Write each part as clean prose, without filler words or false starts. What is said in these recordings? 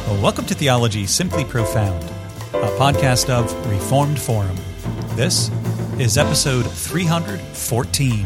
Well, welcome to Theology Simply Profound, a podcast of Reformed Forum. This is episode 314.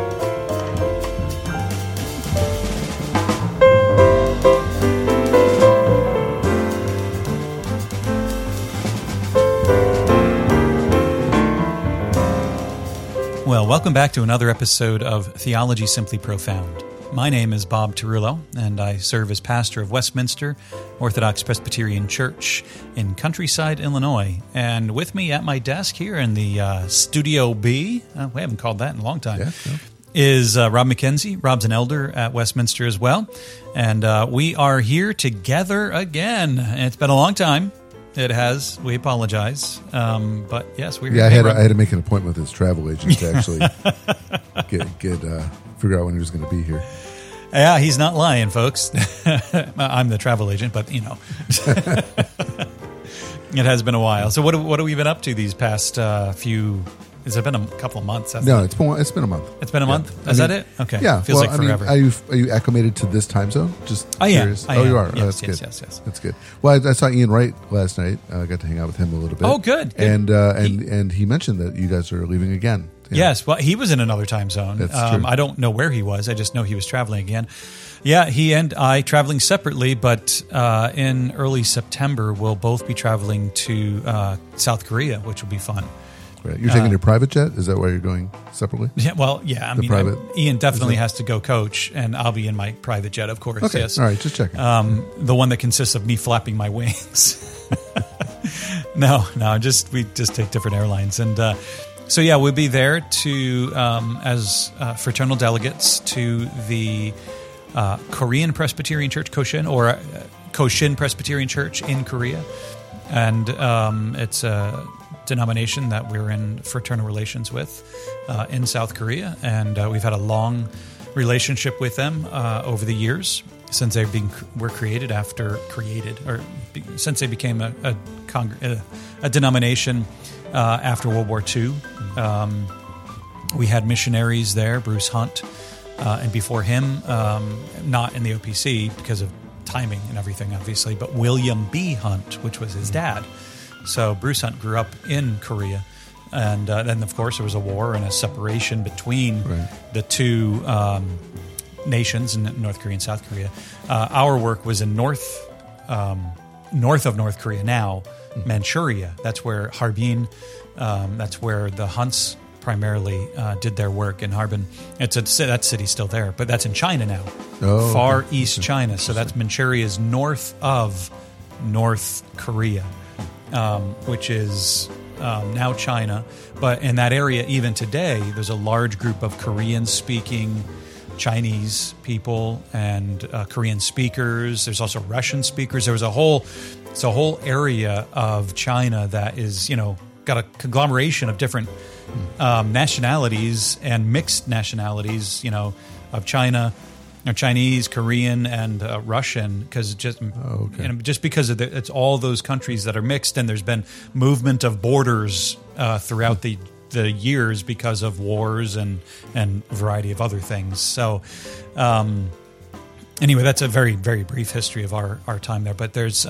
Well, welcome back to another episode of Theology Simply Profound. My name is Bob Tarullo, and I serve as pastor of Westminster Orthodox Presbyterian Church in Countryside, Illinois. And with me at my desk here in the Studio B, we haven't called that in a long time, is Rob McKenzie. Rob's an elder at Westminster as well. And we are here together again. And it's been a long time. It has. We apologize. But yes, we're here. Yeah, I had to make an appointment with his travel agent to actually figure out when he was going to be here. Yeah, he's not lying, folks. I'm the travel agent, but you know, it has been a while. So what have we been up to these past few? Has it been a couple of months? No, it's been a month. It's been a month. Is that it? Okay. Yeah. Feels like forever. Are you acclimated to this time zone? Just I curious. am. You are. Yes, That's yes, good. Yes. That's good. Well, I saw Ian Wright last night. I got to hang out with him a little bit. Oh, good. And he mentioned that you guys are leaving again. Yeah. Yes. Well, he was in another time zone. That's true. I don't know where he was. I just know he was traveling again. Yeah, he and I traveling separately, but in early September, we'll both be traveling to South Korea, which will be fun. Right. You're taking your private jet? Is that why you're going separately? Yeah, well, yeah. Ian definitely has to go coach, and I'll be in my private jet, of course. Okay. Yes. All right, just checking. The one that consists of me flapping my wings. No, we just take different airlines, and so yeah, we'll be there to as fraternal delegates to the Korean Presbyterian Church, Koshin, or Koshin Presbyterian Church in Korea, and it's a denomination that we're in fraternal relations with in South Korea, and we've had a long relationship with them over the years since they were created, since they became a denomination after World War II. We had missionaries there, Bruce Hunt, and before him, not in the OPC because of timing and everything, obviously, but William B. Hunt, which was his dad. So Bruce Hunt grew up in Korea, and then, of course, there was a war and a separation between the two nations, in North Korea and South Korea. Our work was in north of North Korea now, Manchuria. That's where Harbin, that's where the Hunts primarily did their work in Harbin. That city's still there, but that's in China now, far east China. So that's Manchuria is north of North Korea. Which is now China. But in that area, even today, there's a large group of Korean-speaking Chinese people and Korean speakers. There's also Russian speakers. It's a whole area of China that is, got a conglomeration of different nationalities and mixed nationalities, of China, or Chinese, Korean, and Russian, because just because of it's all those countries that are mixed, and there's been movement of borders throughout the years because of wars and a variety of other things. So, anyway, that's a very, very brief history of our time there. But there's,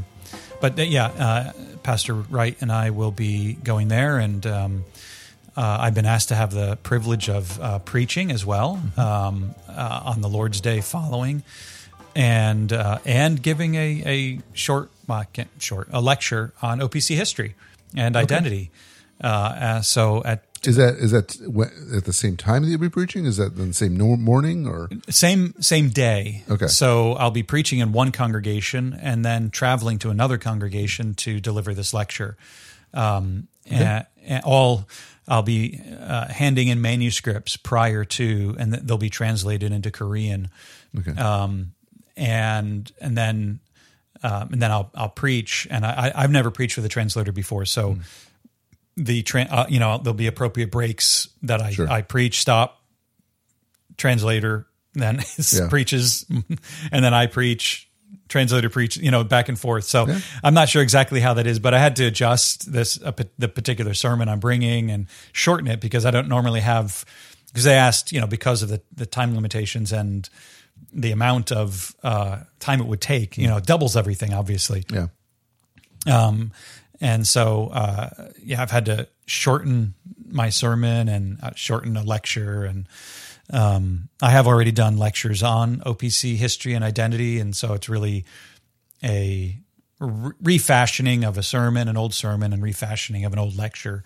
Pastor Wright and I will be going there, and I've been asked to have the privilege of preaching as well on the Lord's Day following, and giving a lecture on OPC history and identity. Is that at the same time that you'll be preaching? Is that the same morning or same day? Okay. So I'll be preaching in one congregation and then traveling to another congregation to deliver this lecture. And I'll be handing in manuscripts prior to, and they'll be translated into Korean. Okay. And then I'll preach, and I've never preached with a translator before, so there'll be appropriate breaks that I preach, stop, translator, then preaches, and then I preach, translator preach, back and forth. So I'm not sure exactly how that is, but I had to adjust the particular sermon I'm bringing and shorten it because I don't normally have, because they asked, because of the time limitations and the amount of time it would take, you know, it doubles everything, obviously. Yeah. And so, I've had to shorten my sermon and shorten a lecture. And I have already done lectures on OPC history and identity. And so it's really a refashioning of a sermon, an old sermon, and refashioning of an old lecture.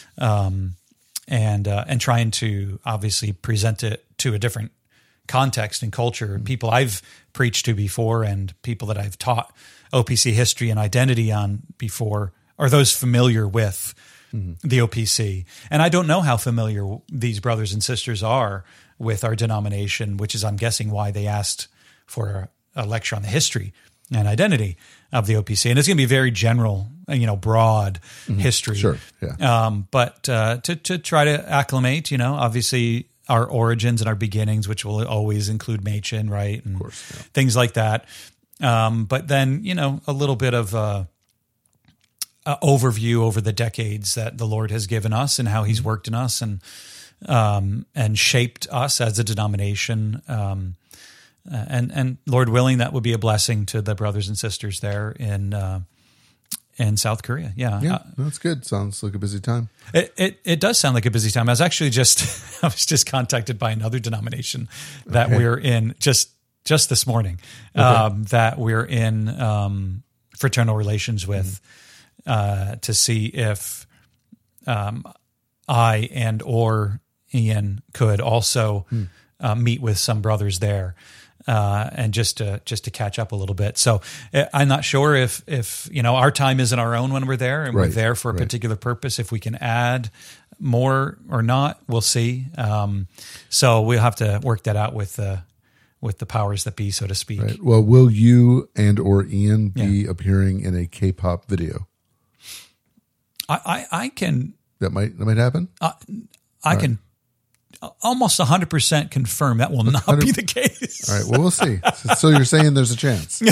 And trying to obviously present it to a different context and culture. People I've preached to before and people that I've taught OPC history and identity on before are those familiar with the OPC. And I don't know how familiar these brothers and sisters are with our denomination, which is, I'm guessing, why they asked for a lecture on the history and identity of the OPC. And it's going to be very general, broad history. Sure. Yeah. But to try to acclimate, obviously our origins and our beginnings, which will always include Machen, right? And of course, yeah. Things like that. But then, a little bit of a overview over the decades that the Lord has given us and how He's worked in us and shaped us as a denomination. And Lord willing, that would be a blessing to the brothers and sisters there in South Korea. Yeah, that's good. Sounds like a busy time. It does sound like a busy time. I was actually I was just contacted by another denomination that we're in just this morning, that we're in fraternal relations with, to see if I and or Ian could also meet with some brothers there. And just to catch up a little bit. So I'm not sure if our time isn't our own when we're there, and we're there for a particular purpose. If we can add more or not, we'll see. So we'll have to work that out with the powers that be, so to speak. Right. Well, will you and or Ian be appearing in a K-pop video? I can. That might happen. I can. Almost 100% confirm that will not be the case. All right. Well, we'll see. So you're saying there's a chance.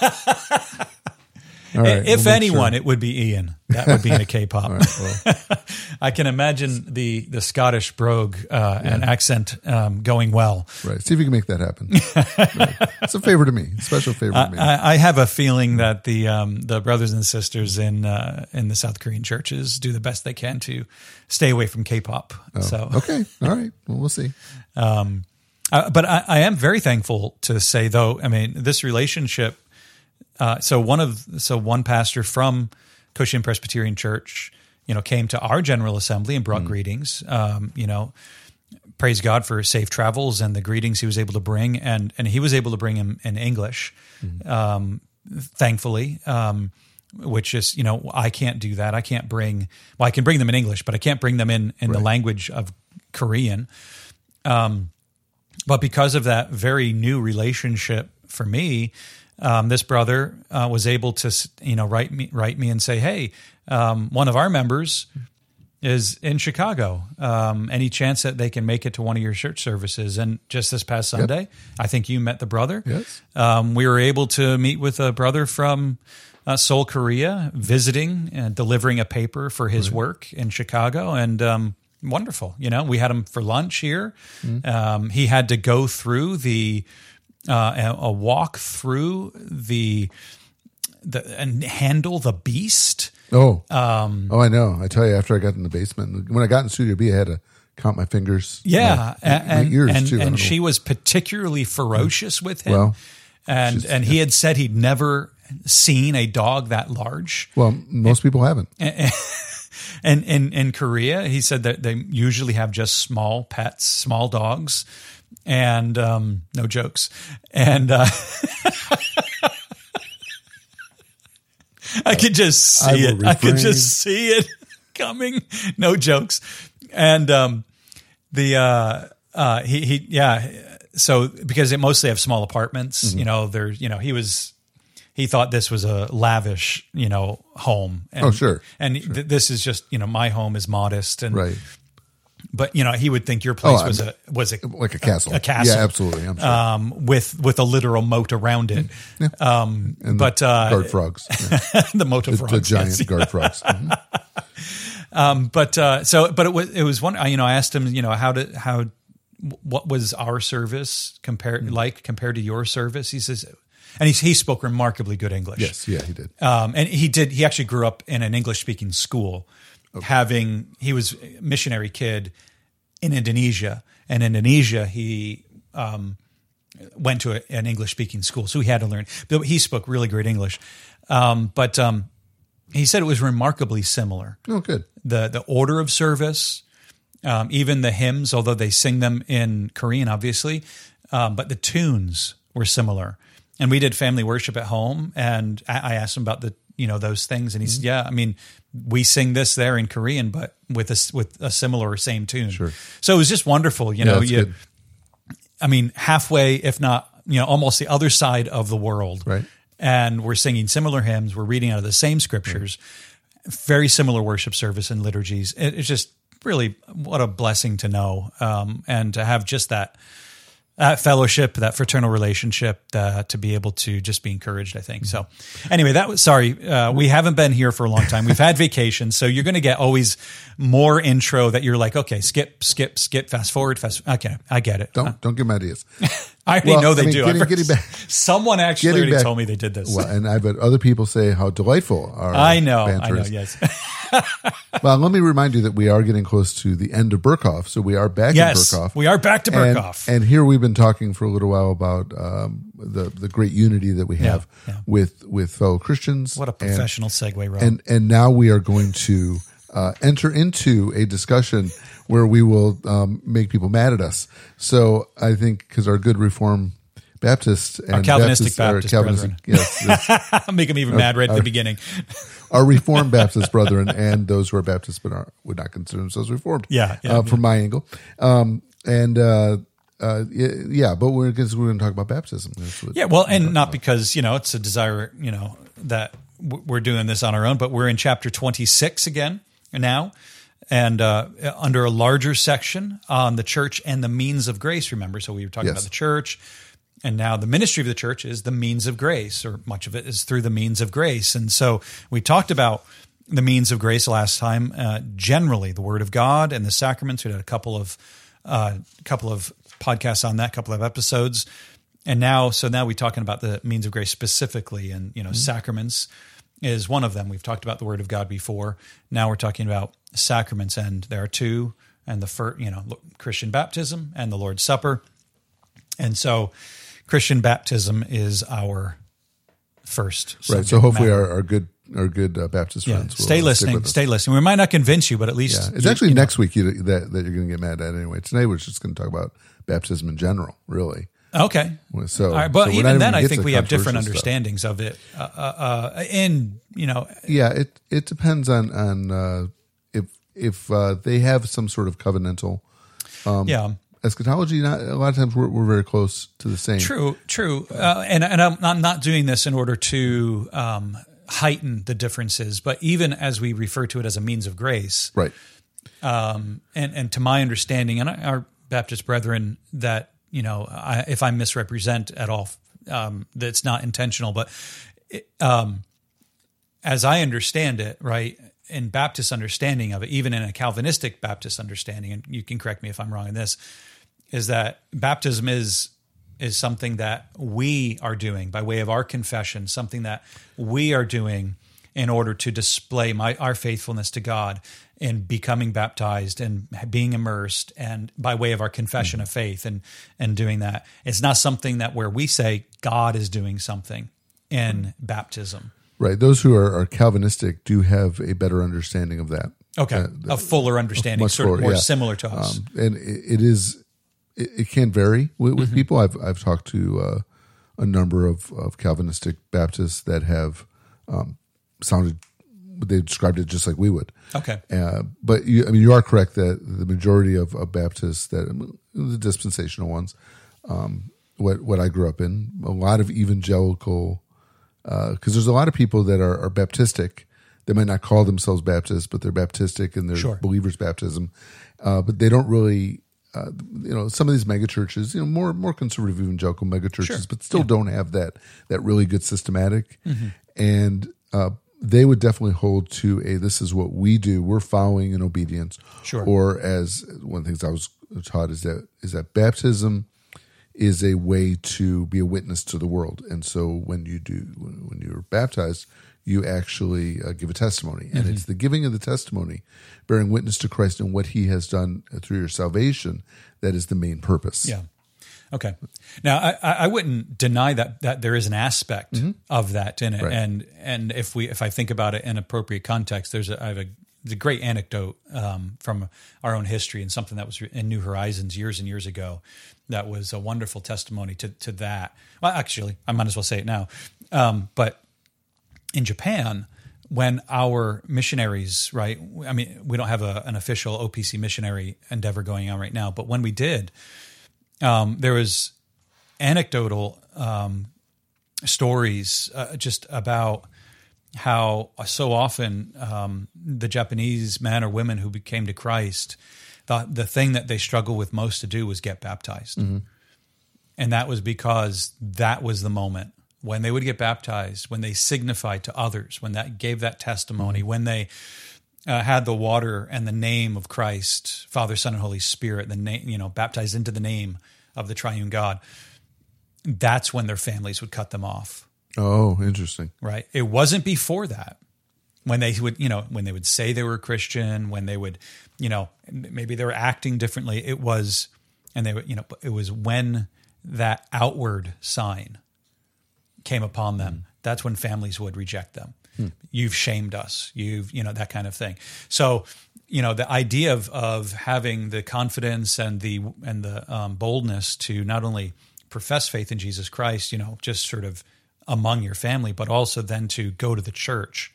All right. If anyone, it would be Ian. That would be in a K-pop. All right, well. I can imagine the Scottish brogue and accent going well. Right. See if you can make that happen. Right. It's a favor to me. A special favor to me. I have a feeling that the brothers and sisters in the South Korean churches do the best they can to stay away from K-pop. Oh, so okay. All right. Well, we'll see. But I am very thankful to say, though, I mean, this relationship. So one pastor from Cochin Presbyterian Church, came to our General Assembly and brought greetings. Praise God for safe travels and the greetings he was able to bring, and he was able to bring him in English, thankfully. Which is, I can't do that. I can bring them in English, but I can't bring them in the language of Korean. But because of that very new relationship for me, this brother was able to, write me and say, "Hey, one of our members is in Chicago. Any chance that they can make it to one of your church services?" And just this past Sunday, I think you met the brother. Yes. We were able to meet with a brother from Seoul, Korea, visiting and delivering a paper for his work in Chicago, and wonderful. We had him for lunch here. He had to go through a walk through and handle the beast. Oh, I know. I tell you, after I got in the basement, when I got in Studio B, I had to count my fingers. Yeah, my ears too. And she was particularly ferocious with him. Well, and he had said he'd never seen a dog that large. Well, most people haven't. And in Korea, he said that they usually have just small pets, small dogs. And no jokes. And I could just see it. I could just see it coming. No jokes. And so because they mostly have small apartments, he thought this was a lavish, home. And, sure. And this is just, my home is modest and right. But he would think your place was like a castle. A castle, yeah, absolutely. I'm sure. With a literal moat around it. Yeah. And but guard frogs, the moat of frogs, the giant guard frogs. But it was one. I asked him, what was our service compared to your service? He says, and he spoke remarkably good English. Yes, yeah, he did. And he actually grew up in an English speaking school. Okay. He was a missionary kid in Indonesia, and Indonesia he went to an English speaking school, so he had to learn. But he spoke really great English. But he said it was remarkably similar. Oh, good. The order of service, even the hymns, although they sing them in Korean, obviously, but the tunes were similar. And we did family worship at home, and I asked him about those things, and he said, "Yeah, I mean, we sing this there in Korean, but with a similar or same tune." Sure. So it was just wonderful. Good. I mean, halfway, if not, almost the other side of the world, right? And we're singing similar hymns. We're reading out of the same scriptures, very similar worship service and liturgies. It's just really what a blessing to know, and to have just that fellowship, that fraternal relationship, to be able to just be encouraged, I think. So anyway, we haven't been here for a long time. We've had vacation. So you're going to get always more intro that you're like, okay, skip, fast forward, okay, I get it. Don't give them ideas. I already know they do. Getting back, someone actually already told me they did this. Well, and I've had other people say how delightful our banter is. Yes. Well, let me remind you that we are getting close to the end of Berkhof, so we are back in Berkhof. We are back to Berkhof. And here we've been talking for a little while about the great unity that we have with fellow Christians. What a professional segue, Rob. And now we are going to enter into a discussion where we will make people mad at us. So I think because our good Reformed Baptist and our Calvinistic Baptist brethren. Yes. Make them even mad right at the beginning. Our Reformed Baptist brethren and those who are Baptists but would not consider themselves Reformed. From my angle. But we're going to talk about baptism. And not because, it's a desire, that we're doing this on our own, but we're in chapter 26 again now. And under a larger section on the church and the means of grace, remember? So we were talking about the church, and now the ministry of the church is the means of grace, or much of it is through the means of grace. And so we talked about the means of grace last time, generally the Word of God and the sacraments. We had a couple of podcasts on that, couple of episodes. And now we're talking about the means of grace specifically, and sacraments is one of them. We've talked about the Word of God before. Now we're talking about sacraments, and there are two, and the first, Christian baptism and the Lord's Supper. And so Christian baptism is our first. Right. So hopefully our good Baptist friends will stay listening. We might not convince you, but at least it's actually next week that you're going to get mad at anyway. Today we're just going to talk about baptism in general, really. Okay. So, but even then, I think we have different understandings of it. It depends on if they have some sort of covenantal. Eschatology, a lot of times we're very close to the same. True. And I'm not doing this in order to heighten the differences, but even as we refer to it as a means of grace, right? And to my understanding, and our Baptist brethren, that if I misrepresent at all, that's not intentional, but as I understand it, right, in Baptist understanding of it, even in a Calvinistic Baptist understanding, and you can correct me if I'm wrong in this, is that baptism is something that we are doing by way of our confession, something that we are doing in order to display our faithfulness to God in becoming baptized and being immersed, and by way of our confession of faith and doing that. It's not something that where we say God is doing something in baptism. Right. Those who are Calvinistic do have a better understanding of that. Okay. A fuller understanding, sort of more similar to us. And it can vary with people. I've talked to a number of Calvinistic Baptists that have they described it just like we would. Okay. But you are correct that the majority of Baptists, the dispensational ones, what I grew up in, a lot of evangelical, because there's a lot of people that are Baptistic. They might not call themselves Baptists, but they're Baptistic in their believers' baptism. But they don't really, some of these megachurches, more conservative evangelical megachurches, but still don't have that really good systematic. And they would definitely hold to this is what we do. We're following in obedience. Sure. Or as one of the things I was taught is that baptism is a way to be a witness to the world. And so when you're baptized, you actually give a testimony. And it's the giving of the testimony, bearing witness to Christ and what he has done through your salvation, that is the main purpose. Yeah. Okay. Now, I wouldn't deny that there is an aspect of that in it, Right. and if I think about it in appropriate context, I have a great anecdote from our own history and something that was in New Horizons years and years ago. That was a wonderful testimony to that. Well, actually, I might as well say it now. But in Japan, when our missionaries, right? I mean, we don't have an official OPC missionary endeavor going on right now, but when we did. There was anecdotal stories just about how so often the Japanese men or women who came to Christ thought the thing that they struggled with most to do was get baptized. And that was because that was the moment when they would get baptized, when they signified to others, when that gave that testimony, when they had the water and the name of Christ, Father, Son, and Holy Spirit, the name, baptized into the name of the triune God. That's when their families would cut them off. Oh, interesting. Right. It wasn't before that when they would say they were a Christian, when they would, maybe they were acting differently. It was when that outward sign came upon them. That's when families would reject them. You've shamed us. That kind of thing. So, the idea of having the confidence and the boldness to not only profess faith in Jesus Christ, just sort of among your family, but also then to go to the church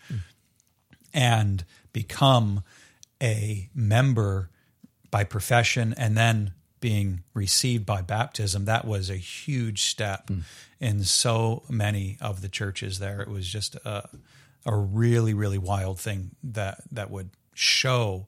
and become a member by profession and then being received by baptism. That was a huge step in so many of the churches there. It was just a really, really wild thing that would show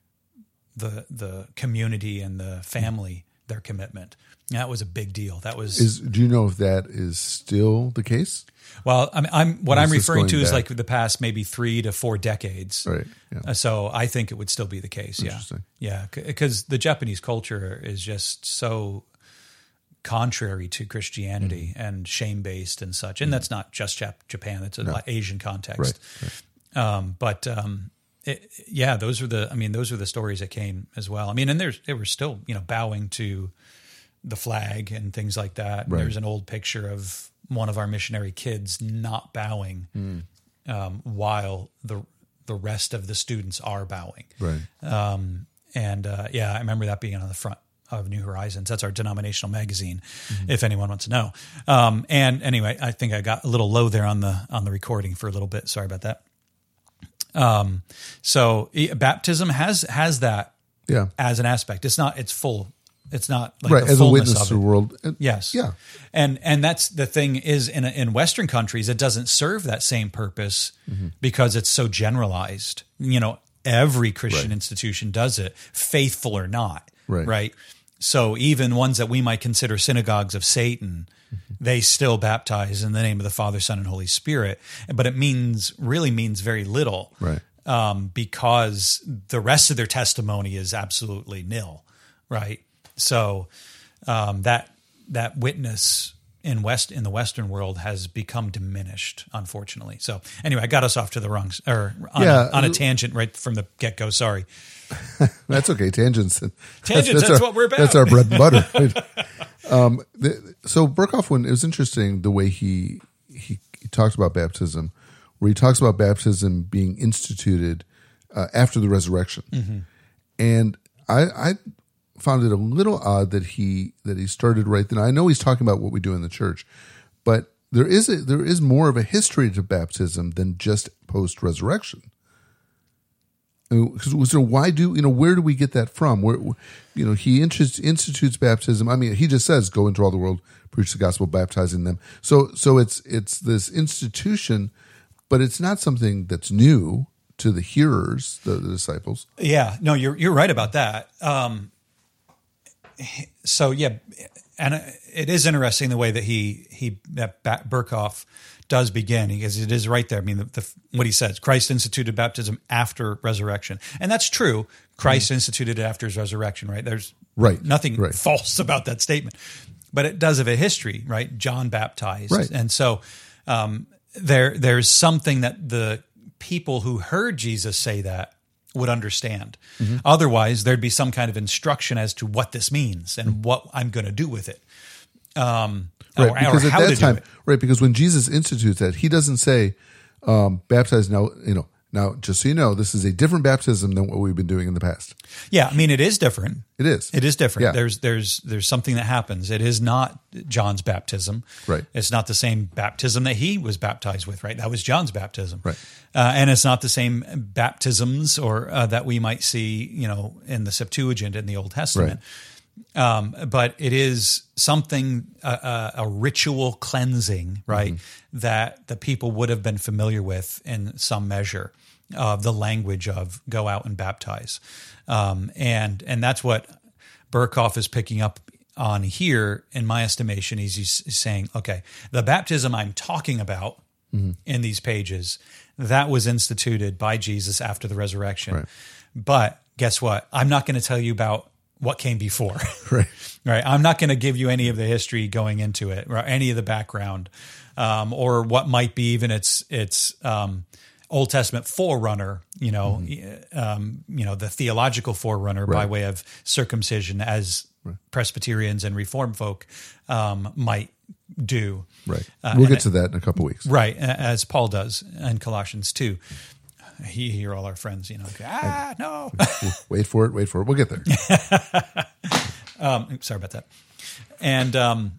the community and the family their commitment. That was a big deal. That was. Do you know if that is still the case? Well, I'm referring to is like the past maybe 3 to 4 decades. Right. Yeah. So I think it would still be the case. Interesting. Yeah. Because the Japanese culture is just so contrary to Christianity and shame based and such. And that's not just Japan. It's an Asian context. Right. Those are the stories that came as well. I mean, and they were still, bowing to the flag and things like that. Right. There's an old picture of one of our missionary kids not bowing while the rest of the students are bowing. Right. I remember that being on the front of New Horizons. That's our denominational magazine, if anyone wants to know. And anyway, I think I got a little low there on the recording for a little bit. Sorry about that. So baptism has that as an aspect. It's full. It's not like right the as a fullness witness of to the it. world. Yes. Yeah. And that's the thing is in Western countries, it doesn't serve that same purpose because it's so generalized. Every Christian institution does it, faithful or not. Right. So even ones that we might consider synagogues of Satan, they still baptize in the name of the Father, Son, and Holy Spirit. But it really means very little. Right. Because the rest of their testimony is absolutely nil. Right. So that witness in the Western world has become diminished, unfortunately. So anyway, I got us off to the wrong on a tangent right from the get go. Sorry. That's okay. Tangents. That's what we're about. That's our bread and butter. Right? So Berkhoff, it was interesting the way he talks about baptism, where he talks about baptism being instituted after the resurrection, and I found it a little odd that he started right then. I know he's talking about what we do in the church, but there is more of a history to baptism than just post resurrection. So why where do we get that from? Where he institutes baptism. I mean, he just says, "Go into all the world, preach the gospel, baptizing them." So it's this institution, but it's not something that's new to the hearers, the disciples. Yeah, no, you're right about that. So yeah, and it is interesting the way that Berkhoff does begin, because it is right there. I mean, what he says: Christ instituted baptism after resurrection, and that's true. Christ instituted it after his resurrection. Right? There's nothing false about that statement, but it does have a history. Right? John baptized, and so there's something that the people who heard Jesus say that would understand. Otherwise, there'd be some kind of instruction as to what this means and what I'm going to do with it. Because at that time, because when Jesus institutes that, he doesn't say, baptize now, now, just so you know, this is a different baptism than what we've been doing in the past. Yeah, I mean, it is different. It is. It is different. Yeah. There's something that happens. It is not John's baptism. Right. It's not the same baptism that he was baptized with, right? That was John's baptism. Right. And it's not the same baptisms or that we might see, in the Septuagint in the Old Testament. Right. But it is something, a ritual cleansing, right, that the people would have been familiar with in some measure of the language of go out and baptize. And that's what Berkhoff is picking up on here, in my estimation. He's saying, okay, the baptism I'm talking about in these pages, that was instituted by Jesus after the resurrection. Right. But guess what? I'm not going to tell you about what came before. Right. Right. I'm not going to give you any of the history going into it, or any of the background, or what might be even its Old Testament forerunner, the theological forerunner by way of circumcision, as Presbyterians and Reformed folk might do. Right. We'll get to that in a couple of weeks. Right. As Paul does in Colossians 2. You hear all our friends, no. Wait for it. We'll get there. Sorry about that. And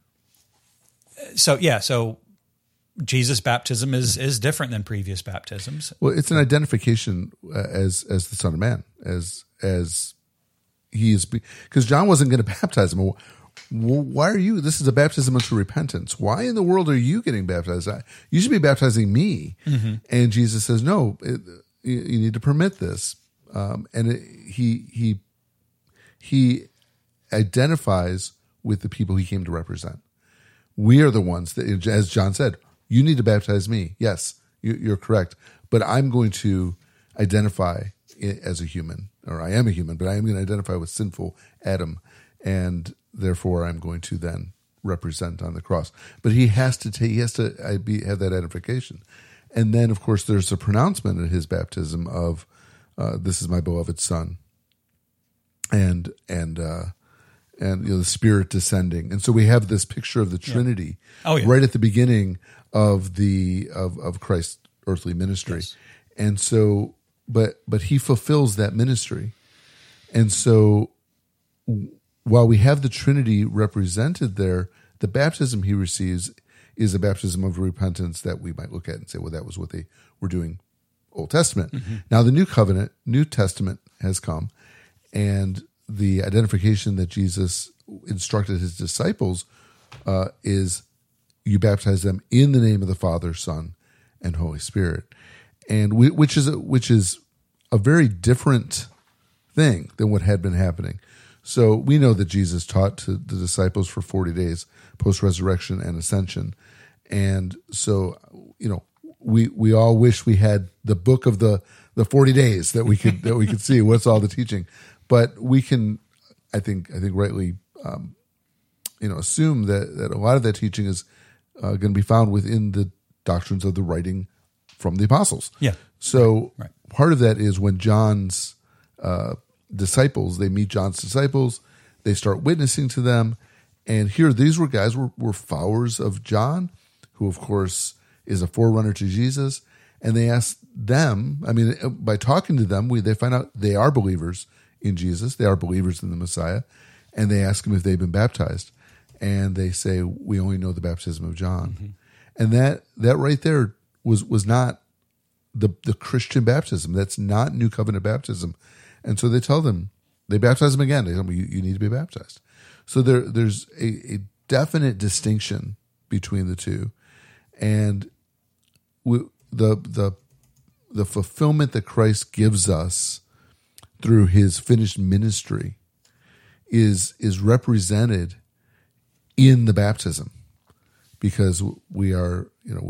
so Jesus' baptism is different than previous baptisms. Well, it's an identification as the Son of Man, as he is, because John wasn't going to baptize him. Why are you? This is a baptism unto repentance. Why in the world are you getting baptized? You should be baptizing me. And Jesus says, no, you need to permit this. He identifies with the people he came to represent. We are the ones that, as John said, you need to baptize me. Yes, you're correct. But I'm going to identify as a human, or I am a human, but I am going to identify with sinful Adam. And therefore I'm going to then represent on the cross. But he has to have that identification. And then, of course, there's a pronouncement at his baptism of, this is my beloved Son. And the Spirit descending. And so we have this picture of the Trinity right at the beginning of of Christ's earthly ministry. Yes. And so, but he fulfills that ministry. And so while we have the Trinity represented there, the baptism he receives is a baptism of repentance that we might look at and say, well, that was what they were doing Old Testament. Now the New Testament has come, and the identification that Jesus instructed his disciples is you baptize them in the name of the Father, Son, and Holy Spirit, and which is a very different thing than what had been happening. So we know that Jesus taught to the disciples for 40 days post-resurrection and ascension. And so, we all wish we had the book of the 40 days that we could see what's all the teaching. But we can, I think rightly, assume that a lot of that teaching is going to be found within the doctrines of the writing from the apostles. Yeah. So part of that is when John's disciples, they meet John's disciples, they start witnessing to them, and here these guys were followers of John, who of course is a forerunner to Jesus, and they ask them, by talking to them, they find out they are believers in Jesus, they are believers in the Messiah, and they ask them if they've been baptized, and they say, we only know the baptism of John. And that right there was not the Christian baptism. That's not New Covenant baptism. And so they tell them, they baptize them again. They tell them, you need to be baptized. So there's a definite distinction between the two. And the fulfillment that Christ gives us through his finished ministry is represented in the baptism, because we are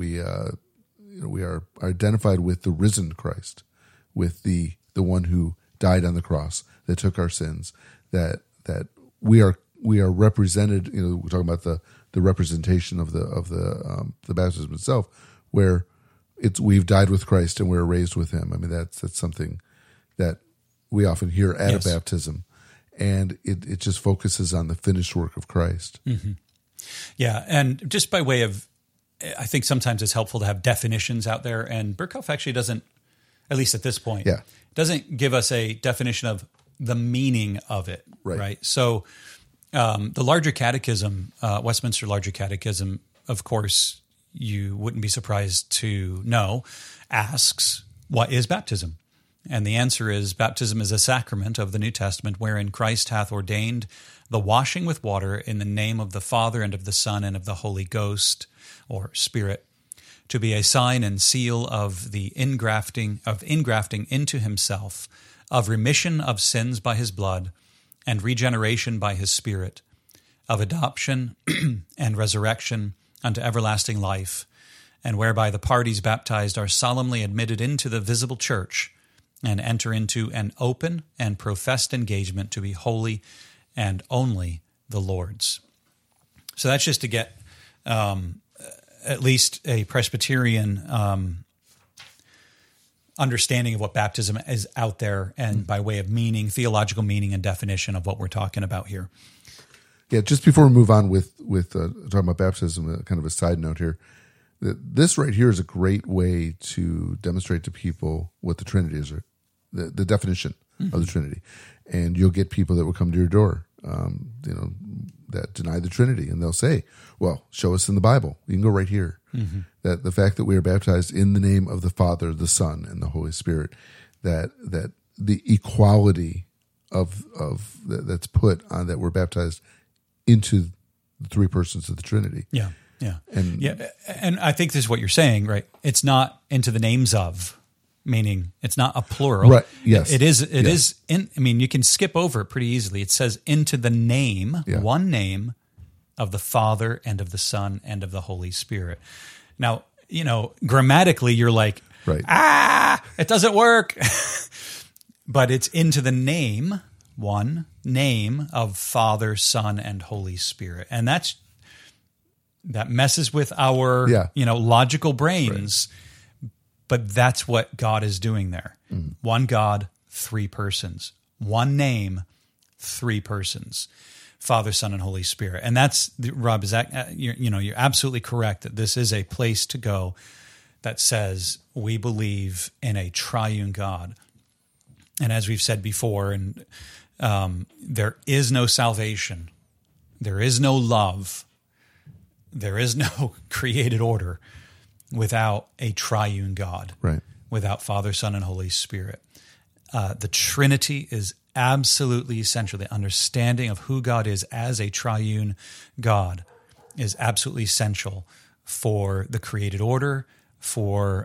identified with the risen Christ, with the one who died on the cross, that took our sins, that we are represented. We're talking about the representation of the baptism itself, where we've died with Christ and we're raised with Him. I mean, that's something that we often hear at Yes. a baptism, and it just focuses on the finished work of Christ. Mm-hmm. Yeah, and just by way of, I think sometimes it's helpful to have definitions out there, and Berkhoff actually doesn't, at least at this point, doesn't give us a definition of the meaning of it, right? So the larger catechism, Westminster Larger Catechism, of course, you wouldn't be surprised to know, asks, what is baptism? And the answer is, baptism is a sacrament of the New Testament wherein Christ hath ordained the washing with water in the name of the Father and of the Son and of the Holy Ghost, or Spirit, to be a sign and seal of the ingrafting into Himself, of remission of sins by His blood, and regeneration by His Spirit, of adoption and resurrection unto everlasting life, and whereby the parties baptized are solemnly admitted into the visible church, and enter into an open and professed engagement to be holy and only the Lord's. So that's just to get at least a Presbyterian understanding of what baptism is out there, and by way of meaning, theological meaning and definition of what we're talking about here. Yeah, just before we move on with talking about baptism, kind of a side note here. This right here is a great way to demonstrate to people what the Trinity is, the definition of the Trinity. And you'll get people that will come to your door, that deny the Trinity, and they'll say, well, show us in the Bible. You can go right here. Mm-hmm. That the fact that we are baptized in the name of the Father, the Son, and the Holy Spirit, that the equality of that's put on, that we're baptized into the three persons of the Trinity. Yeah. And I think this is what you're saying, right? It's not into the names of, meaning it's not a plural. Right. Yes. It is in, I mean, you can skip over it pretty easily. It says into the name, one name of the Father and of the Son and of the Holy Spirit. Now, grammatically you're like, it doesn't work. But it's into the name, one name of Father, Son, and Holy Spirit. And that messes with our, logical brains. Right. But that's what God is doing there. Mm. One God, three persons. One name, three persons. Father, Son, and Holy Spirit. And that's, Rob, is that, you're absolutely correct that this is a place to go that says we believe in a triune God. And as we've said before, and there is no salvation, there is no love, there is no created order without a triune God, right? Without Father, Son, and Holy Spirit. The Trinity is absolutely essential. The understanding of who God is as a triune God is absolutely essential for the created order, for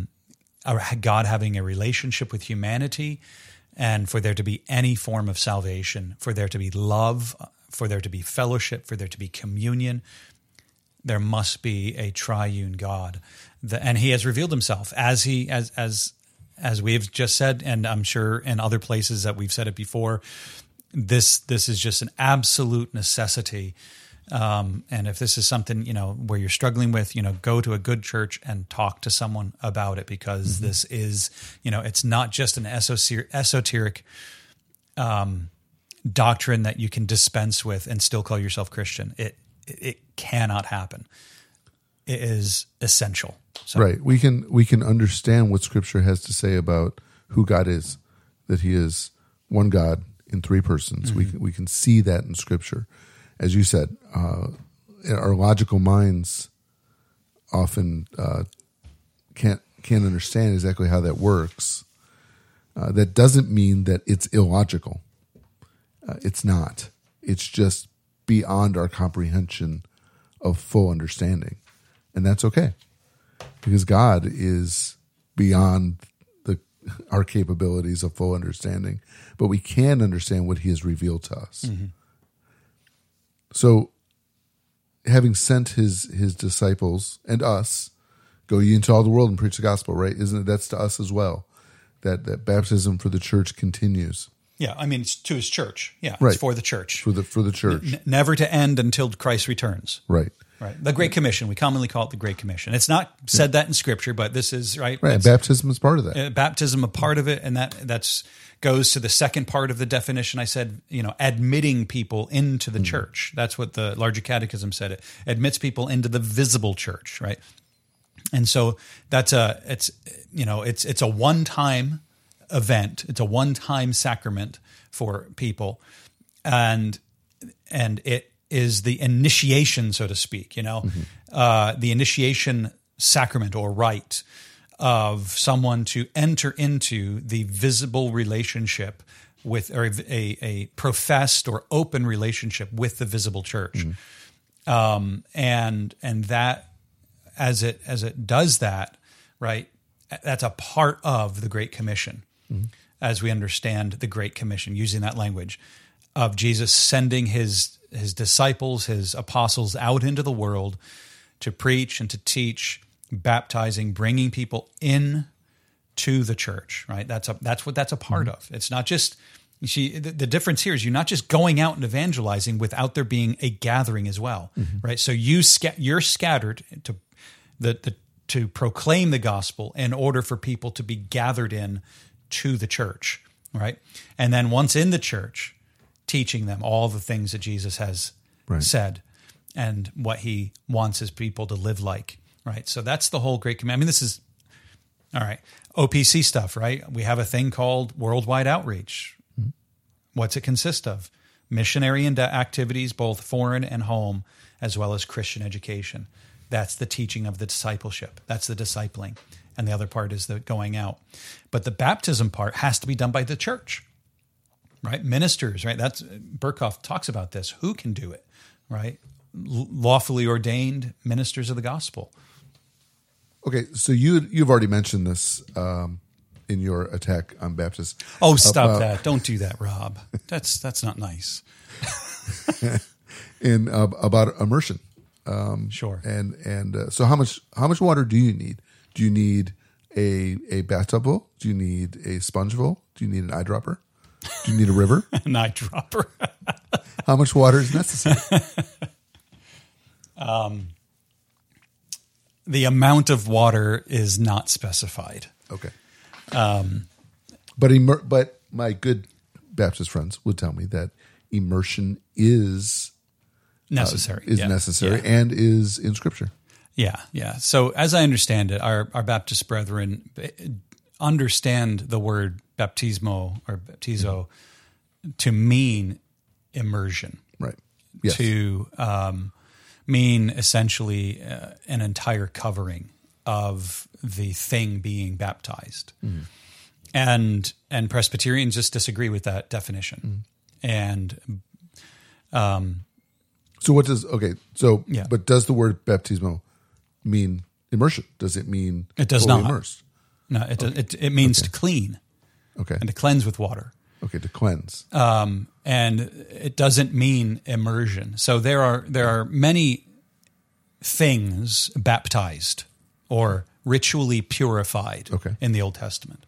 God having a relationship with humanity, and for there to be any form of salvation, for there to be love, for there to be fellowship, for there to be communion. There must be a triune God, and He has revealed Himself as we've just said, and I'm sure in other places that we've said it before. This is just an absolute necessity. And if this is something where you're struggling with, go to a good church and talk to someone about it, because this is it's not just an esoteric doctrine that you can dispense with and still call yourself Christian. It cannot happen. It is essential. So. Right. We can understand what Scripture has to say about who God is, that He is one God in three persons. Mm-hmm. We can see that in Scripture. As you said, our logical minds often can't understand exactly how that works. That doesn't mean that it's illogical. It's not. It's just beyond our comprehension of full understanding. And that's okay, because God is beyond our capabilities of full understanding, but we can understand what He has revealed to us. Mm-hmm. So having sent his disciples and us, go ye into all the world and preach the gospel, right? Isn't it? That's to us as well. That baptism for the church continues. Yeah, I mean, it's to his church. Yeah, Right. It's for the church. For the church. Never to end until Christ returns. Right. Right. The Great Commission. We commonly call it the Great Commission. It's not said that in Scripture, but this is, right? Right. Baptism is part of that. Baptism a part of it, and that's goes to the second part of the definition. I said, admitting people into the church. That's what the Larger Catechism said. It admits people into the visible church, right? And so it's a one-time event. It's a one-time sacrament for people, and it is the initiation, so to speak. The initiation sacrament or rite of someone to enter into the visible relationship with, or a professed or open relationship with the visible church, and that as it does that, right, that's a part of the Great Commission, as we understand the Great Commission, using that language of Jesus sending his disciples, his apostles out into the world to preach and to teach, baptizing, bringing people in to the church, right? That's what that's a part of. It's not just, you see, the difference here is you're not just going out and evangelizing without there being a gathering as well, right? So you're scattered to proclaim the gospel in order for people to be gathered in to the church, right? And then once in the church, teaching them all the things that Jesus has said and what he wants his people to live like, right? So that's the whole Great Commandment. I mean, this is, all right, OPC stuff, right? We have a thing called worldwide outreach. What's it consist of? Missionary activities, both foreign and home, as well as Christian education. That's the teaching of the discipleship. That's the discipling. And the other part is the going out. But the baptism part has to be done by the church. Right, ministers, right? That's Berkhoff talks about this. Who can do it, right? Lawfully ordained ministers of the gospel. Okay, so you've already mentioned this in your attack on Baptists. Oh, stop that! Don't do that, Rob. That's not nice. About immersion. Sure. And so how much water do you need? Do you need a bathtub full? Do you need a sponge full? Do you need an eyedropper? Do you need a river? An eyedropper. How much water is necessary? The amount of water is not specified. Okay. But my good Baptist friends would tell me that immersion is necessary. Necessary and is in Scripture. Yeah. So as I understand it, our Baptist brethren understand the word baptismo or baptizo to mean immersion. Right. Yes. To mean essentially an entire covering of the thing being baptized. And Presbyterians just disagree with that definition. And so what does but does the word baptismo mean immersion? Does it mean it does not immersed? No, it means to clean. Okay. And to cleanse with water. Okay, to cleanse. And it doesn't mean immersion. So there are many things baptized or ritually purified in the Old Testament.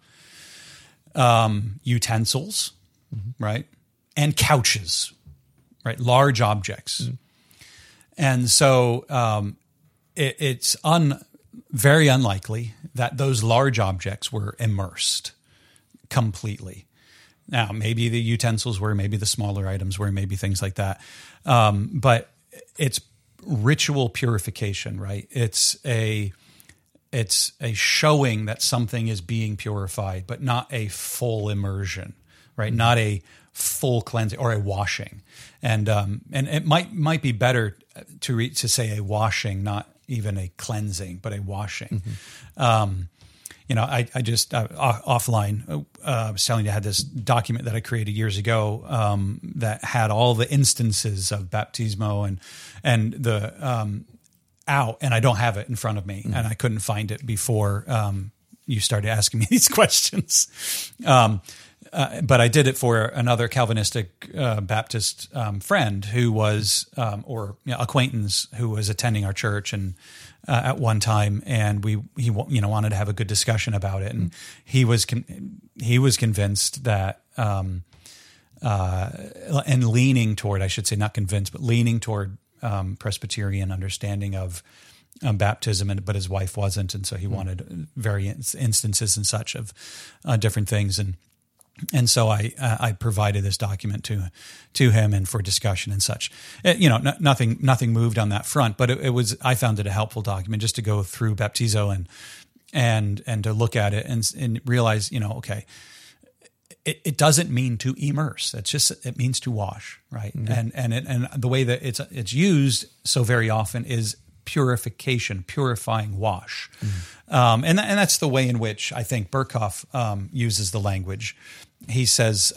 Utensils, right? And couches, right? Large objects. And so it's very unlikely that those large objects were immersed completely. Now, maybe the utensils were, maybe the smaller items were, maybe things like that. But it's ritual purification, right? It's a showing that something is being purified, but not a full immersion, right? Not a full cleansing or a washing. And it might be better to say a washing, not even a cleansing, but a washing. I just offline I was telling you I had this document that I created years ago that had all the instances of baptismo and the out, and I don't have it in front of me, and I couldn't find it before you started asking me these questions. but I did it for another Calvinistic Baptist friend who was, acquaintance who was attending our church and at one time, and he wanted to have a good discussion about it, and he was convinced that and leaning toward, I should say, not convinced, but leaning toward Presbyterian understanding of baptism, but his wife wasn't, and so he wanted various instances and such of different things, and so I provided this document to him and for discussion and such. Nothing moved on that front, but I found it a helpful document just to go through baptizo and to look at it and realize, okay, it doesn't mean to immerse. It means to wash, right? Mm-hmm. And the way that it's used so very often is purification, purifying wash. Mm-hmm. And that's the way in which I think Berkhoff uses the language. He says,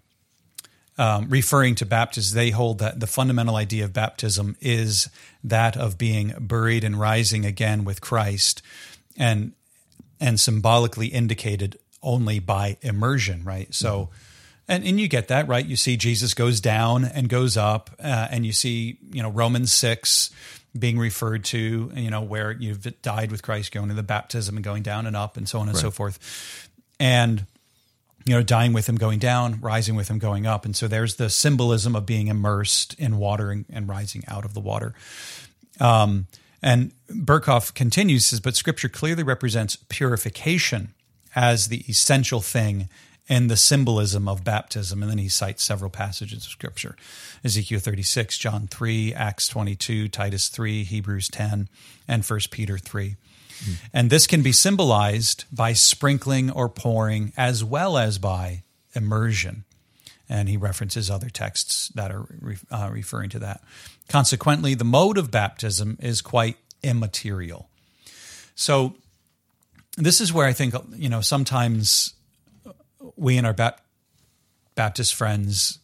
referring to Baptists, they hold that the fundamental idea of baptism is that of being buried and rising again with Christ, and symbolically indicated only by immersion, right? So, and you get that, right? You see Jesus goes down and goes up, and you see, Romans 6 being referred to, where you've died with Christ, going to the baptism and going down and up and so on and so forth. And, dying with him, going down, rising with him, going up. And so there's the symbolism of being immersed in water and rising out of the water. And Berkhoff continues, says, but Scripture clearly represents purification as the essential thing in the symbolism of baptism. And then he cites several passages of Scripture: Ezekiel 36, John 3, Acts 22, Titus 3, Hebrews 10, and 1 Peter 3. Mm-hmm. And this can be symbolized by sprinkling or pouring as well as by immersion. And he references other texts that are referring to that. Consequently, the mode of baptism is quite immaterial. So this is where I think, sometimes we and our Baptist friends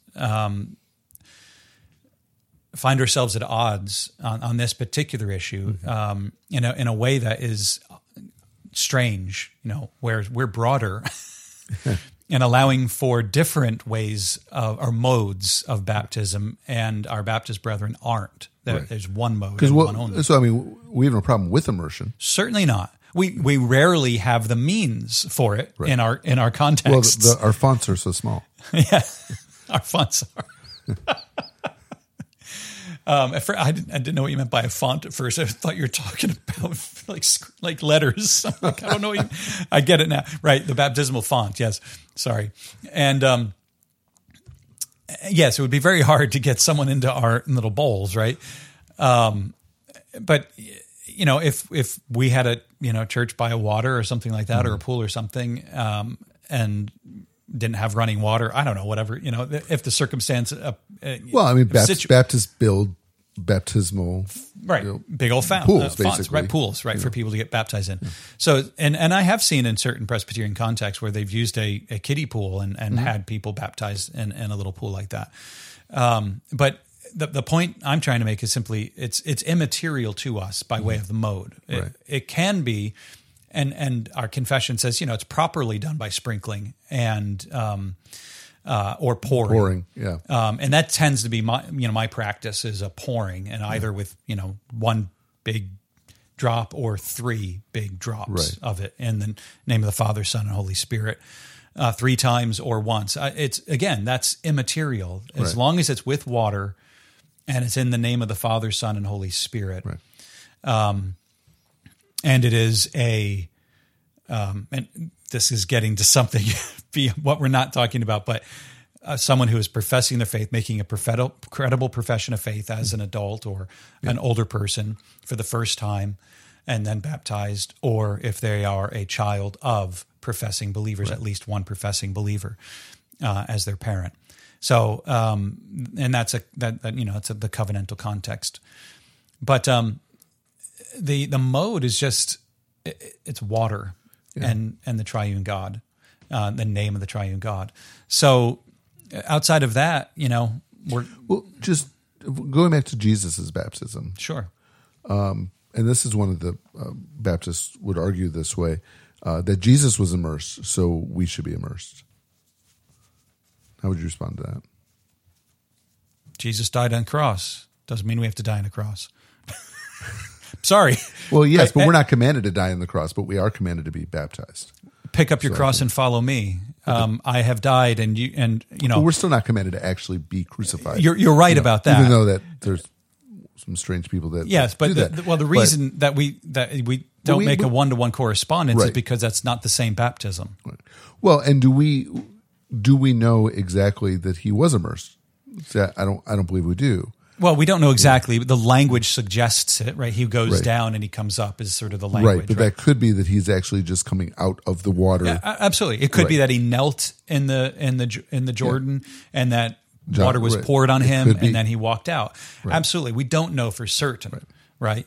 find ourselves at odds on this particular issue, in a way that is strange, where we're broader and allowing for different ways or modes of baptism, and our Baptist brethren aren't. There's one mode and one only. So, we have no problem with immersion. Certainly not. We rarely have the means for it in our contexts. Well, our fonts are so small. Yeah, our fonts are. I didn't know what you meant by a font at first. I thought you were talking about like letters. I don't know. I get it now. Right, the baptismal font. Yes, sorry. And yes, it would be very hard to get someone into our little bowls, right? But if we had a church by a water or something like that, or a pool or something, and didn't have running water, I don't know, whatever, if the circumstance. Baptists build baptismal, big old pools, fonts, pools, for people to get baptized in. Yeah. So, and I have seen in certain Presbyterian contexts where they've used a kiddie pool and had people baptized in a little pool like that. But the point I'm trying to make is simply it's immaterial to us by way of the mode. It can be. And our confession says, it's properly done by sprinkling and or pouring. Yeah. And that tends to be my practice is a pouring, and either with one big drop or three big drops of it in the name of the Father, Son, and Holy Spirit, 3 times or once. That's immaterial as long as it's with water and it's in the name of the Father, Son, and Holy Spirit. Right. And it is and this is getting to something what we're not talking about, but someone who is professing their faith, making a credible profession of faith as an adult or an older person for the first time, and then baptized, or if they are a child of professing believers, at least one professing believer as their parent. So, and that's it's the covenantal context, but the mode is just it's water and the triune God, the name of the triune God. So outside of that, we're just going back to Jesus's baptism. Sure. And this is one of the Baptists would argue this way, that Jesus was immersed, so we should be immersed. How would you respond to that? Jesus died on the cross. Doesn't mean we have to die on the cross. Sorry. Well, yes, but we're not commanded to die on the cross, but we are commanded to be baptized. Pick up your cross and follow me. I have died, and you know. But we're still not commanded to actually be crucified. You're right about that. Even though that there's some strange people that yes, but do that. The reason that we don't make a one-to-one correspondence is because that's not the same baptism. Right. Well, and do we know exactly that he was immersed? I don't believe we do. Well, we don't know exactly. The language suggests it, right? He goes down and he comes up is sort of the language. Right, but that could be that he's actually just coming out of the water. Yeah, absolutely. It could be that he knelt in the Jordan and that water was poured on him and then he walked out. Right. Absolutely. We don't know for certain, right?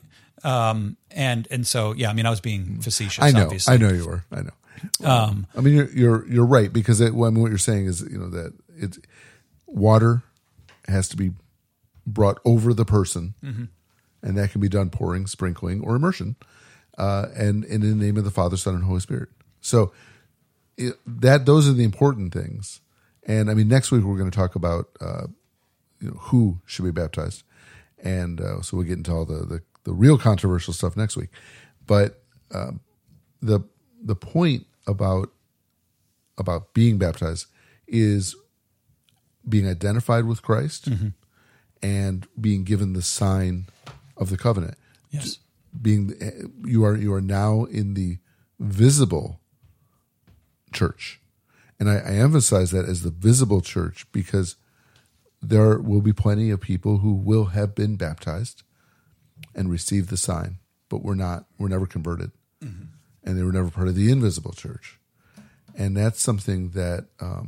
And so, yeah, I mean, I was being facetious, obviously. I know you were. I know. I mean, you're right, because what you're saying is, that it's water has to be brought over the person, and that can be done pouring, sprinkling, or immersion, and in the name of the Father, Son, and Holy Spirit. So those are the important things. And I mean, next week we're going to talk about who should be baptized, and so we'll get into all the real controversial stuff next week. But the point about being baptized is being identified with Christ. And being given the sign of the covenant. Yes. You are now in the visible church. And I emphasize that as the visible church because there will be plenty of people who will have been baptized and received the sign, but were never converted. And they were never part of the invisible church. And that's something that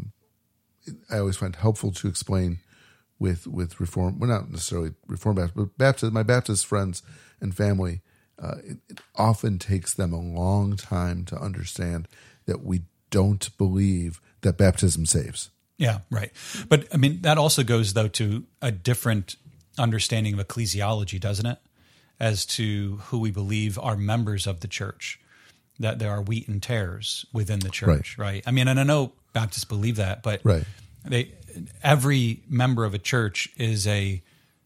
I always find helpful to explain with Reform, well, not necessarily Reform Baptist, but Baptist, my Baptist friends and family, it often takes them a long time to understand that we don't believe that baptism saves. Yeah, right. But I mean, that also goes, though, to a different understanding of ecclesiology, doesn't it? As to who we believe are members of the church, that there are wheat and tares within the church, right? I mean, and I know Baptists believe that, but every member of a church is in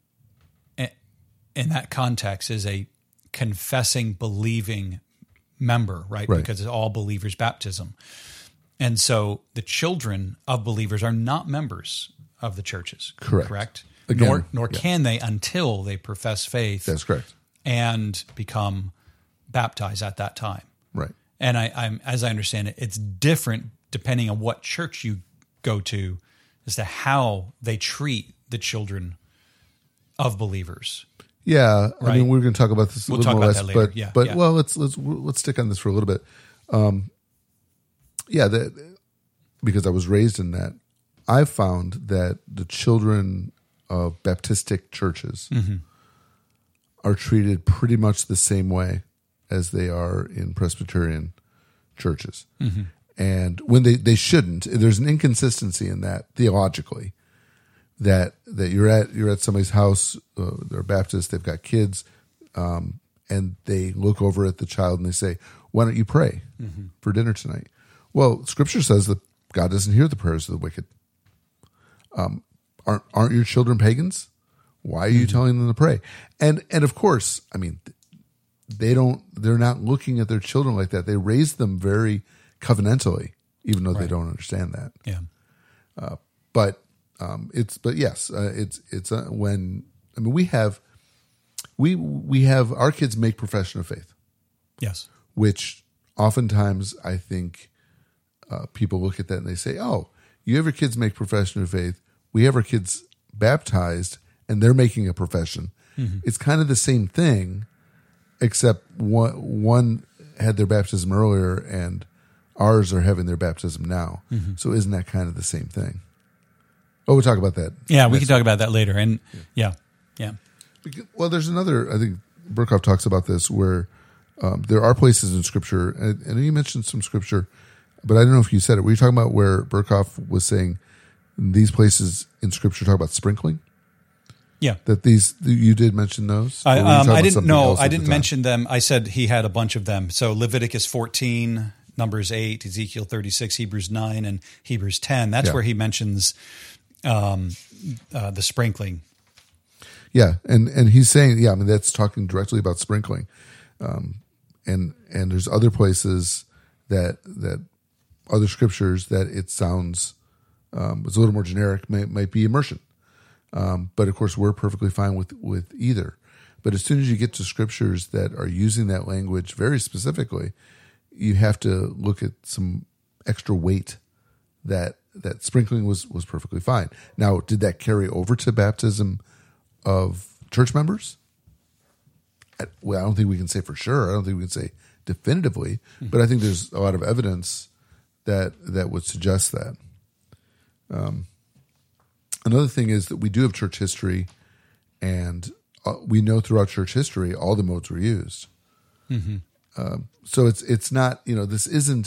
that context, is a confessing, believing member, right? Because it's all believers' baptism. And so the children of believers are not members of the churches, correct? Again, nor can they until they profess faith. That's correct. And become baptized at that time. Right. And I'm as I understand it, it's different depending on what church you go to as to how they treat the children of believers. Yeah, I mean, we're going to talk about this a little more, that later. But well, let's stick on this for a little bit. Because I was raised in that, I've found that the children of Baptistic churches are treated pretty much the same way as they are in Presbyterian churches. And when they shouldn't, there's an inconsistency in that theologically. That you're at somebody's house, they're Baptist, they've got kids, and they look over at the child and they say, "Why don't you pray for dinner tonight?" Well, Scripture says that God doesn't hear the prayers of the wicked. Aren't your children pagans? Why are you telling them to pray? And of course, I mean, they're not looking at their children like that. They raise them very covenantally, even though they don't understand that. Yeah. But when, I mean, we have our kids make profession of faith. Yes. Which oftentimes I think people look at that and they say, "Oh, you have your kids make profession of faith. We have our kids baptized and they're making a profession." It's kind of the same thing, except one had their baptism earlier and ours are having their baptism now. So isn't that kind of the same thing? Oh, we'll talk about that. Yeah, we can talk about that later. And yeah. Well, there's another, I think Berkhoff talks about this, where there are places in Scripture, and you mentioned some Scripture, but I don't know if you said it. Were you talking about where Berkhoff was saying these places in Scripture talk about sprinkling? Yeah. That you did mention those? I didn't mention them. I said he had a bunch of them. So Leviticus 14, Numbers 8, Ezekiel 36, Hebrews 9, and Hebrews 10. That's Yeah. where he mentions the sprinkling. Yeah, and he's saying, yeah, I mean, that's talking directly about sprinkling. And there's other places that other scriptures that it sounds it's a little more generic, might be immersion. But of course, we're perfectly fine with either. But as soon as you get to scriptures that are using that language very specifically, you have to look at some extra weight that sprinkling was perfectly fine. Now, did that carry over to baptism of church members? Well, I don't think we can say for sure. I don't think we can say definitively, but I think there's a lot of evidence that would suggest that. Another thing is that we do have church history, and we know throughout church history all the modes were used. So it's not, this isn't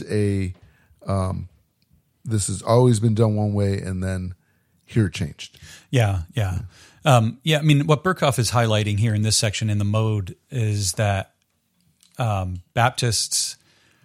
this has always been done one way and then here it changed. Yeah. I mean, what Berkhoff is highlighting here in this section in the mode is that Baptists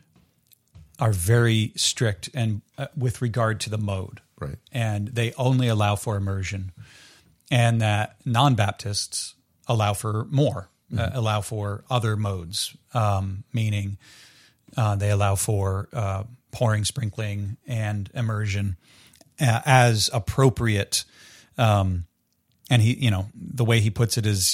are very strict and with regard to the mode. Right. And they only allow for immersion, and that non-Baptists allow for more, allow for other modes, meaning they allow for pouring, sprinkling, and immersion as appropriate. And he, the way he puts it is,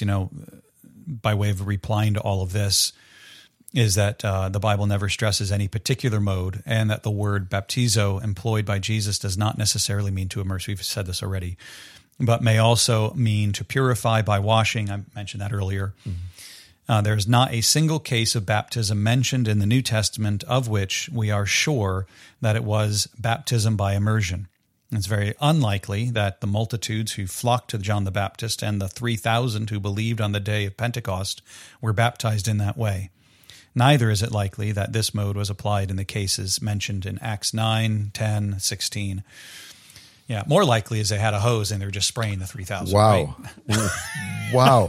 by way of replying to all of this, is that the Bible never stresses any particular mode, and that the word baptizo employed by Jesus does not necessarily mean to immerse. We've said this already, but may also mean to purify by washing. I mentioned that earlier. There's not a single case of baptism mentioned in the New Testament of which we are sure that it was baptism by immersion. It's very unlikely that the multitudes who flocked to John the Baptist and the 3,000 who believed on the day of Pentecost were baptized in that way. Neither is it likely that this mode was applied in the cases mentioned in Acts 9, 10, 16. Yeah, more likely is they had a hose and they were just spraying the 3,000. Wow. Right? Wow.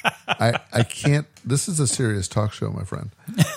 I can't, this is a serious talk show, my friend.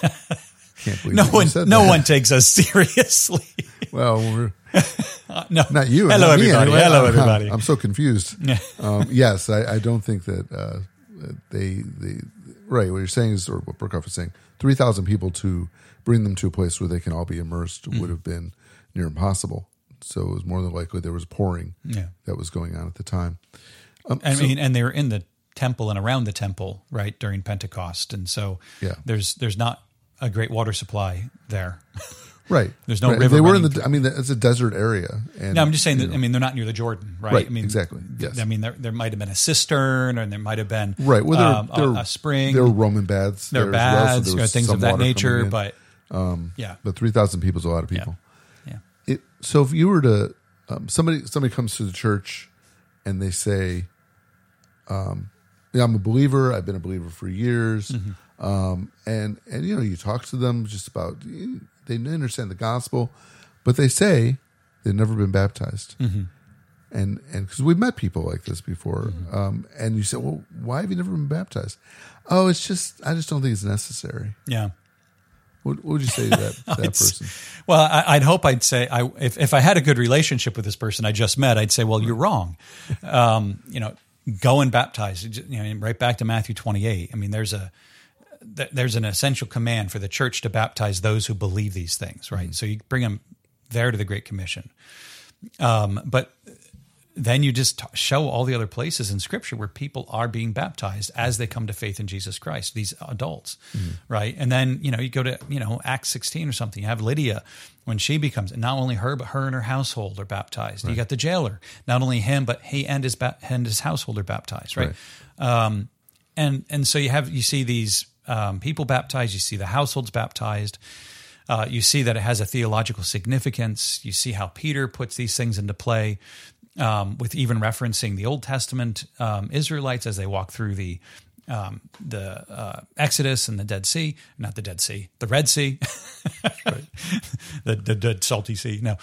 Can't believe you said that. No one takes us seriously. Well, we're... No. Not you. Hello, not everybody. Me, anyway. Hello, everybody. I'm so confused. Yes, I don't think that they right. What you're saying is, or what Berkhoff is saying, 3,000 people to bring them to a place where they can all be immersed would have been near impossible. So it was more than likely there was pouring that was going on at the time. And they were in the temple and around the temple, right, during Pentecost, and so there's not a great water supply there. Right. There's no river. They were it's a desert area. And, no, I'm just saying that, they're not near the Jordan, right? Right, I mean, exactly, yes. I mean, there might have been a cistern, or there might have been a spring. There were Roman baths. There were baths, so things of that nature, but But 3,000 people is a lot of people. Yeah. So if you were to, somebody comes to the church and they say, I'm a believer. I've been a believer for years. And you talk to them just about, they understand the gospel, but they say they've never been baptized. And because we've met people like this before. And you say, well, why have you never been baptized? Oh, I just don't think it's necessary. Yeah. What would you say to that person? Well, I'd say, if I had a good relationship with this person I just met, I'd say, well, you're wrong. Go and baptize. Right back to Matthew 28. I mean, there's an essential command for the church to baptize those who believe these things, right? So you bring them there to the Great Commission. But then you just show all the other places in Scripture where people are being baptized as they come to faith in Jesus Christ, these adults, right? And then, you go to, Acts 16 or something. You have Lydia when she becomes, and not only her, but her and her household are baptized. Right. You got the jailer, not only him, but he and his household are baptized, right? And so you see these people baptized, you see the households baptized, you see that it has a theological significance. You see how Peter puts these things into play, with even referencing the Old Testament Israelites as they walk through the Exodus and the the Red Sea, the dead salty sea. No,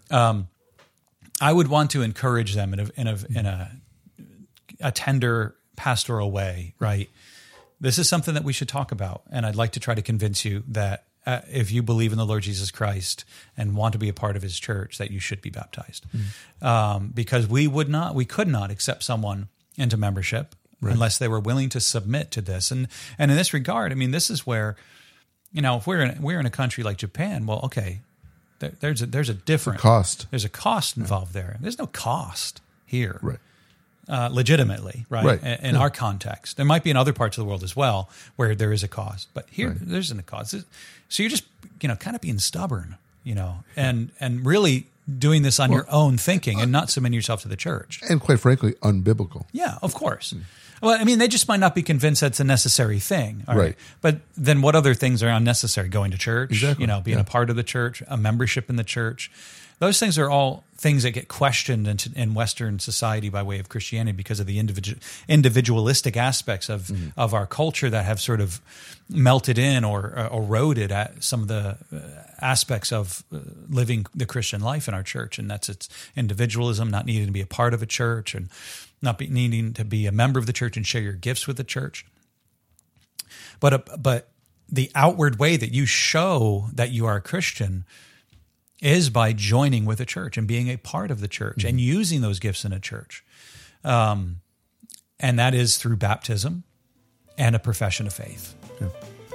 I would want to encourage them in a tender pastoral way, right? This is something that we should talk about, and I'd like to try to convince you that if you believe in the Lord Jesus Christ and want to be a part of his church, that you should be baptized. Because we could not accept someone into membership unless they were willing to submit to this. And in this regard, I mean, this is where, if we're in a country like Japan, well, okay, there's a different cost. There's a cost involved there. There's no cost here. Right. Legitimately, right? In our context. There might be in other parts of the world as well where there is a cost, but here there isn't a cost. So you're just, kind of being stubborn, and really doing this on your own thinking and not submitting yourself to the church. And quite frankly, unbiblical. Yeah, of course. Well, I mean, they just might not be convinced that's a necessary thing. Right. But then what other things are unnecessary? Going to church, exactly. Being a part of the church, a membership in the church. Those things are all things that get questioned in Western society by way of Christianity because of the individualistic aspects of our culture that have sort of melted in or eroded at some of the aspects of living the Christian life in our church. And that's its individualism, not needing to be a part of a church and not needing to be a member of the church and share your gifts with the church. But the outward way that you show that you are a Christian is by joining with a church and being a part of the church and using those gifts in a church. And that is through baptism and a profession of faith. Yeah.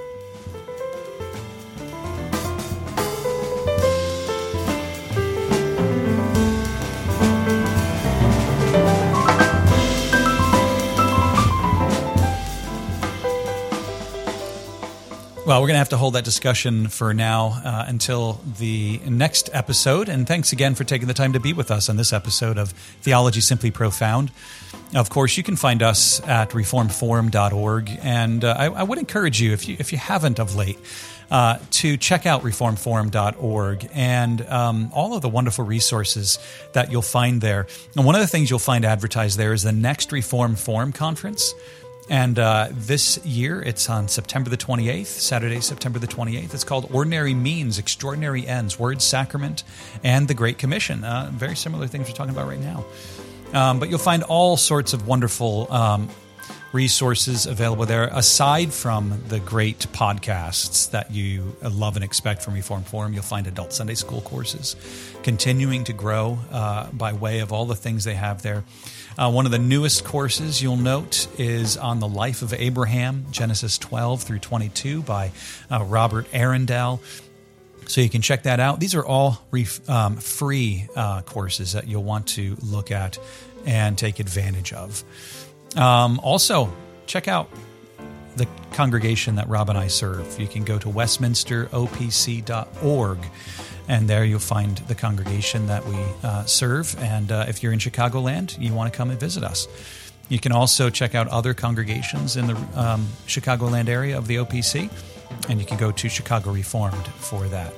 Well, we're going to have to hold that discussion for now until the next episode. And thanks again for taking the time to be with us on this episode of Theology Simply Profound. Of course, you can find us at reformedforum.org. And I would encourage you, if you haven't of late, to check out reformedforum.org and all of the wonderful resources that you'll find there. And one of the things you'll find advertised there is the next Reformed Forum Conference. And this year, it's on September the 28th, Saturday, September the 28th. It's called Ordinary Means, Extraordinary Ends, Word, Sacrament, and the Great Commission. Very similar things we're talking about right now. But you'll find all sorts of wonderful resources available there, aside from the great podcasts that you love and expect from Reformed Forum. You'll find adult Sunday school courses continuing to grow by way of all the things they have there. One of the newest courses you'll note is on the life of Abraham, Genesis 12 through 22 by Robert Arundel. So you can check that out. These are all free courses that you'll want to look at and take advantage of. Also, check out the congregation that Rob and I serve. You can go to westminsteropc.org, and there you'll find the congregation that we serve. And if you're in Chicagoland, you want to come and visit us. You can also check out other congregations in the Chicagoland area of the OPC, and you can go to Chicago Reformed for that.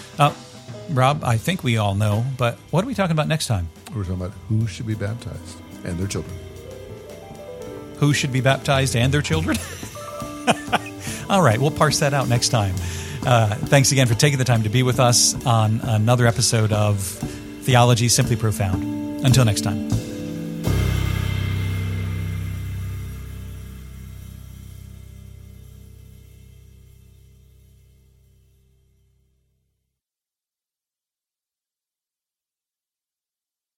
Rob, I think we all know, but what are we talking about next time? We're talking about who should be baptized and their children. Who should be baptized and their children? All right, we'll parse that out next time. Thanks again for taking the time to be with us on another episode of Theology Simply Profound. Until next time.